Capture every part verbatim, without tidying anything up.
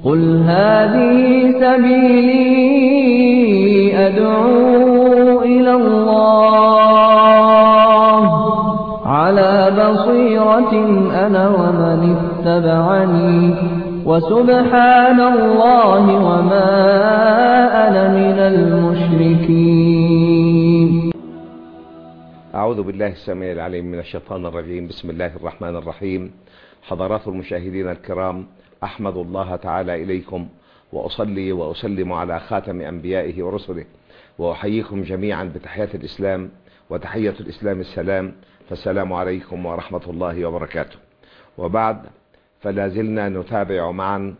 قل هذه سبيلي أدعو إلى الله على بصيرة أنا ومن اتبعني وسبحان الله وما أنا من المشركين. أعوذ بالله السميع العليم من الشيطان الرجيم. بسم الله الرحمن الرحيم. حضرات المشاهدين الكرام، أحمد الله تعالى إليكم وأصلي وأسلم على خاتم أنبيائه ورسله، وأحييكم جميعا بتحيات الإسلام، وتحية الإسلام السلام، فالسلام عليكم ورحمة الله وبركاته. وبعد، فلا زلنا نتابع معا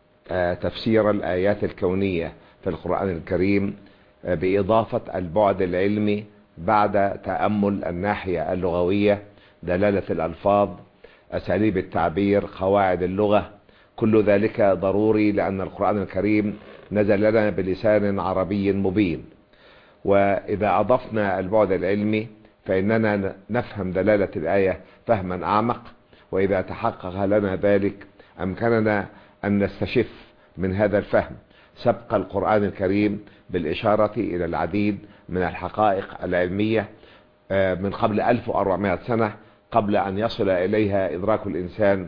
تفسير الآيات الكونية في القرآن الكريم بإضافة البعد العلمي بعد تأمل الناحية اللغوية، دلالة الألفاظ، أساليب التعبير، قواعد اللغة. كل ذلك ضروري لأن القرآن الكريم نزل لنا بلسان عربي مبين. وإذا أضفنا البعد العلمي فإننا نفهم دلالة الآية فهما أعمق، وإذا تحقق لنا ذلك أمكننا أن نستشف من هذا الفهم سبق القرآن الكريم بالإشارة إلى العديد من الحقائق العلمية من قبل ألف وأربعمائة سنة، قبل أن يصل إليها إدراك الإنسان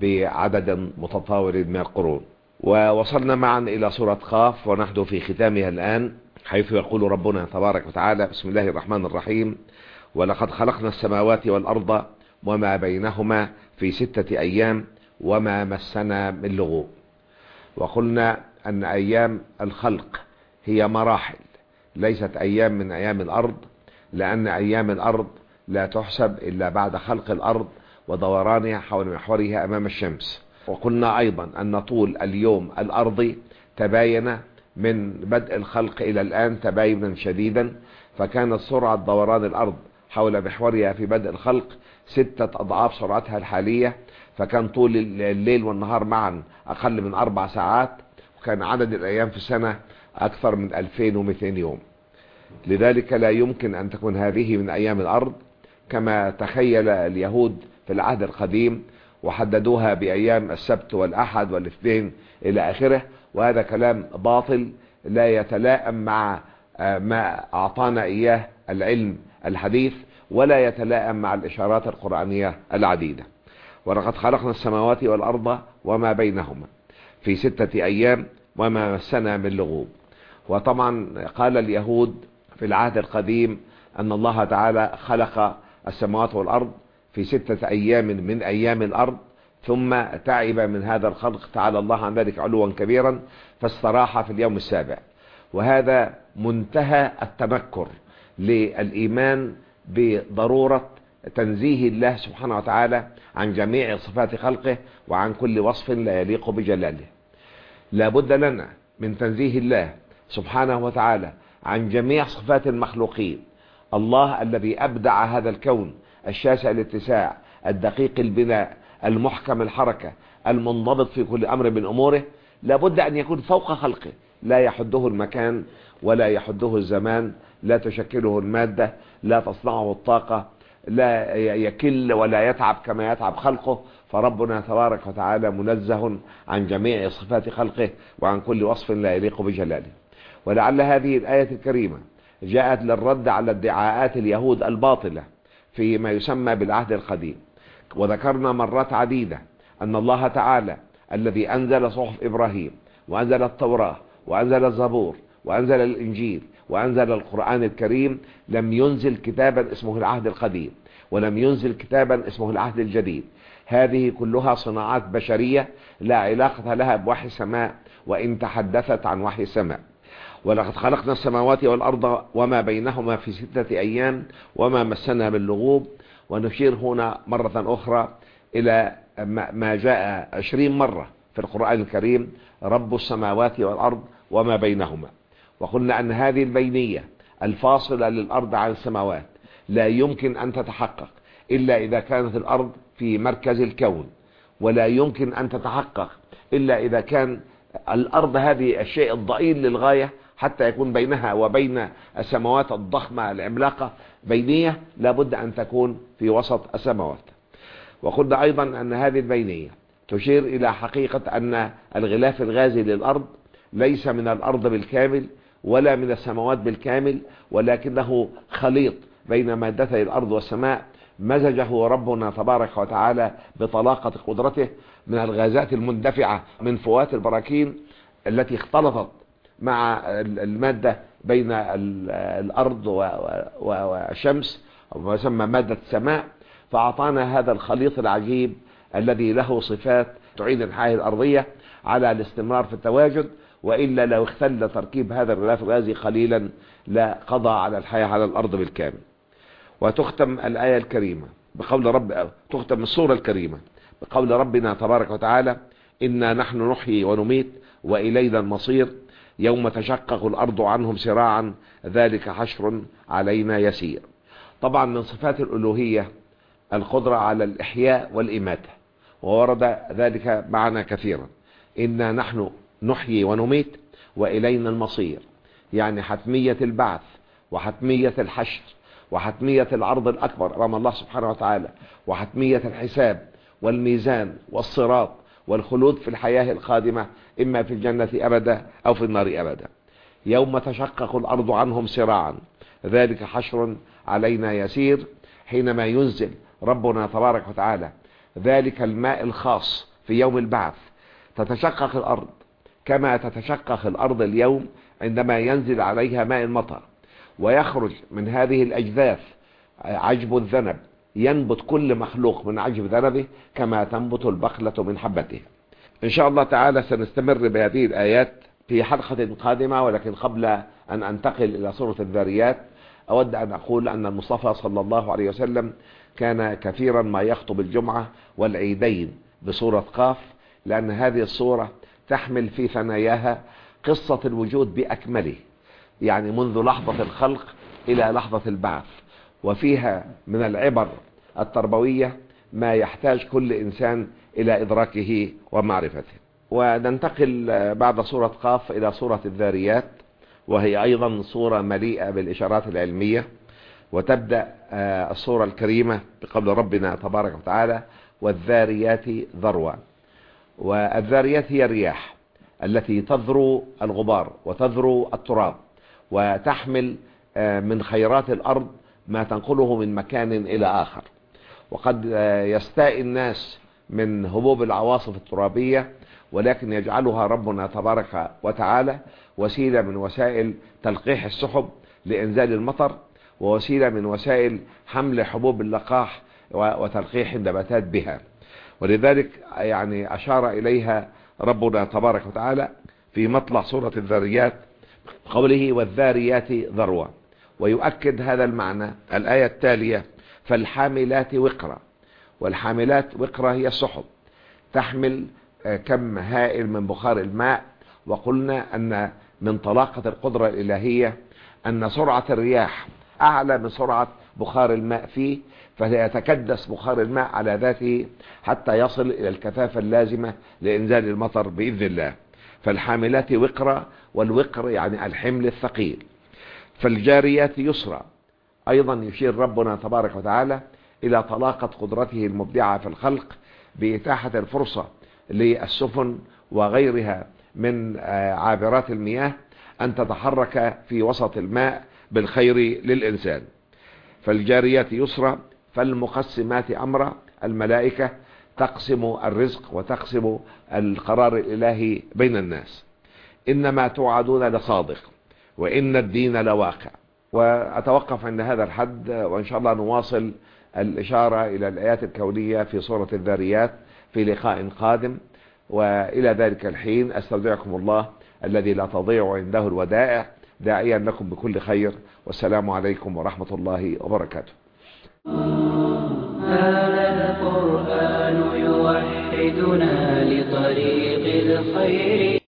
بعدد متطاول من القرون. ووصلنا معا إلى سورة قاف، ونحن في ختامها الآن، حيث يقول ربنا تبارك وتعالى: بسم الله الرحمن الرحيم: ولقد خلقنا السماوات والأرض وما بينهما في ستة أيام وما مسنا من لغوب. وقلنا أن أيام الخلق هي مراحل، ليست أيام من أيام الأرض، لأن أيام الأرض لا تحسب إلا بعد خلق الأرض ودورانها حول محورها أمام الشمس. وقلنا أيضا أن طول اليوم الأرضي تباين من بدء الخلق إلى الآن تباينا شديدا، فكانت سرعة دوران الأرض حول محورها في بدء الخلق ستة أضعاف سرعتها الحالية، فكان طول الليل والنهار معا أقل من أربع ساعات، وكان عدد الأيام في السنة أكثر من ألفين ومئتين يوم. لذلك لا يمكن أن تكون هذه من أيام الأرض كما تخيل اليهود في العهد القديم، وحددوها بأيام السبت والأحد والاثنين إلى آخره، وهذا كلام باطل لا يتلائم مع ما أعطانا إياه العلم الحديث، ولا يتلائم مع الإشارات القرآنية العديدة. ولقد خلقنا السماوات والأرض وما بينهما في ستة أيام وما مسنا من لغوب. وطبعا قال اليهود في العهد القديم أن الله تعالى خلق السماوات والأرض في ستة أيام من أيام الأرض، ثم تعب من هذا الخلق تعالى الله عن ذلك علوا كبيرا، فاستراح في اليوم السابع. وهذا منتهى التنكر للإيمان بضرورة تنزيه الله سبحانه وتعالى عن جميع صفات خلقه وعن كل وصف لا يليق بجلاله. لا بد لنا من تنزيه الله سبحانه وتعالى عن جميع صفات المخلوقين. الله الذي أبدع هذا الكون الشاسع الاتساع، الدقيق البناء، المحكم الحركة، المنضبط في كل أمر من أموره، لابد أن يكون فوق خلقه، لا يحده المكان ولا يحده الزمان، لا تشكله المادة، لا تصنعه الطاقة، لا يكل ولا يتعب كما يتعب خلقه. فربنا تبارك وتعالى منزه عن جميع صفات خلقه وعن كل وصف لا يليق بجلاله. ولعل هذه الآية الكريمة جاءت للرد على ادعاءات اليهود الباطلة فيما يسمى بالعهد القديم. وذكرنا مرات عديدة أن الله تعالى الذي أنزل صحف إبراهيم وأنزل التوراة وأنزل الزبور وأنزل الإنجيل وأنزل القرآن الكريم لم ينزل كتابا اسمه العهد القديم، ولم ينزل كتابا اسمه العهد الجديد. هذه كلها صناعات بشرية لا علاقة لها بوحي السماء، وإن تحدثت عن وحي السماء. ولقد خلقنا السماوات والأرض وما بينهما في ستة أيام وما مسنا من لغوب. ونشير هنا مرة أخرى إلى ما جاء عشرين مرة في القرآن الكريم: رب السماوات والأرض وما بينهما. وقلنا أن هذه البينية الفاصلة للأرض عن السماوات لا يمكن أن تتحقق إلا إذا كانت الأرض في مركز الكون، ولا يمكن أن تتحقق إلا إذا كان الأرض هذه الشيء الضئيل للغاية حتى يكون بينها وبين السماوات الضخمة العملاقة بينية، لابد أن تكون في وسط السماوات. وقلنا أيضا أن هذه البينية تشير إلى حقيقة أن الغلاف الغازي للأرض ليس من الأرض بالكامل ولا من السماوات بالكامل، ولكنه خليط بين مادتي الأرض والسماء، مزجه ربنا تبارك وتعالى بطلاقة قدرته من الغازات المندفعة من فوات البراكين التي اختلطت مع المادة بين الأرض والشمس، أو ما يسمى مادة السماء، فأعطانا هذا الخليط العجيب الذي له صفات تعين الحياة الأرضية على الاستمرار في التواجد، وإلا لو اختل تركيب هذا الغلاف الغازي قليلا لا قضى على الحياة على الأرض بالكامل. وتختم الآية الكريمة بقول رب تختم السورة الكريمة بقول ربنا تبارك وتعالى: إنا نحن نحيي ونميت وإلينا المصير يوم تشقق الأرض عنهم سراعا ذلك حشر علينا يسير. طبعا من صفات الألوهية القدرة على الإحياء والإماتة، وورد ذلك معنا كثيرا. إنا نحن نحيي ونميت وإلينا المصير، يعني حتمية البعث وحتمية الحشر وحتمية العرض الأكبر أمام الله سبحانه وتعالى، وحتمية الحساب والميزان والصراط والخلود في الحياة القادمة، إما في الجنة أبدا أو في النار أبدا. يوم تشقق الأرض عنهم سراعا ذلك حشر علينا يسير، حينما ينزل ربنا تبارك وتعالى ذلك الماء الخاص في يوم البعث، تتشقق الأرض كما تتشقق الأرض اليوم عندما ينزل عليها ماء المطر، ويخرج من هذه الأجذاث عجب الذنب، ينبت كل مخلوق من عجب ذنبه كما تنبت البقلة من حبته. إن شاء الله تعالى سنستمر بهذه الآيات في حلقة قادمة، ولكن قبل أن أنتقل إلى سورة الذاريات أود أن أقول أن المصطفى صلى الله عليه وسلم كان كثيرا ما يخطب الجمعة والعيدين بسورة قاف، لأن هذه السورة تحمل في ثناياها قصة الوجود بأكمله، يعني منذ لحظة الخلق إلى لحظة البعث، وفيها من العبر التربوية ما يحتاج كل إنسان إلى إدراكه ومعرفته. وننتقل بعد سورة قاف إلى سورة الذاريات، وهي أيضا سورة مليئة بالإشارات العلمية. وتبدأ السورة الكريمة بقول ربنا تبارك وتعالى: والذاريات ذروا. والذاريات هي الرياح التي تذرو الغبار وتذرو التراب، وتحمل من خيرات الأرض ما تنقله من مكان إلى آخر. وقد يستاء الناس من هبوب العواصف الترابية، ولكن يجعلها ربنا تبارك وتعالى وسيلة من وسائل تلقيح السحب لإنزال المطر، ووسيلة من وسائل حمل حبوب اللقاح وتلقيح النباتات بها. ولذلك يعني أشار إليها ربنا تبارك وتعالى في مطلع سورة الذاريات قوله: والذاريات ذروا. ويؤكد هذا المعنى الآية التالية: فالحاملات وقرا. والحاملات وقرا هي السحب، تحمل كم هائل من بخار الماء. وقلنا أن من طلاقة القدرة الإلهية أن سرعة الرياح أعلى من سرعة بخار الماء فيه، فيتكدس بخار الماء على ذاته حتى يصل إلى الكثافة اللازمة لإنزال المطر بإذن الله. فالحاملات وقرا، والوقر يعني الحمل الثقيل. فالجاريات يسرا، أيضا يشير ربنا تبارك وتعالى إلى طلاقة قدرته المبدعة في الخلق بإتاحة الفرصة للسفن وغيرها من عابرات المياه أن تتحرك في وسط الماء بالخير للإنسان. فالجاريات يسرا. فالمقسمات أمرا، الملائكة تقسم الرزق وتقسم القرار الإلهي بين الناس. إنما توعدون لصادق وإن الدين لواقع. وأتوقف عند هذا الحد، وإن شاء الله نواصل الإشارة إلى الآيات الكونية في سورة الذاريات في لقاء قادم. وإلى ذلك الحين أستودعكم الله الذي لا تضيع عنده الودائع، داعيا لكم بكل خير، والسلام عليكم ورحمة الله وبركاته. هذا القرآن يوحدنا لطريق الخير.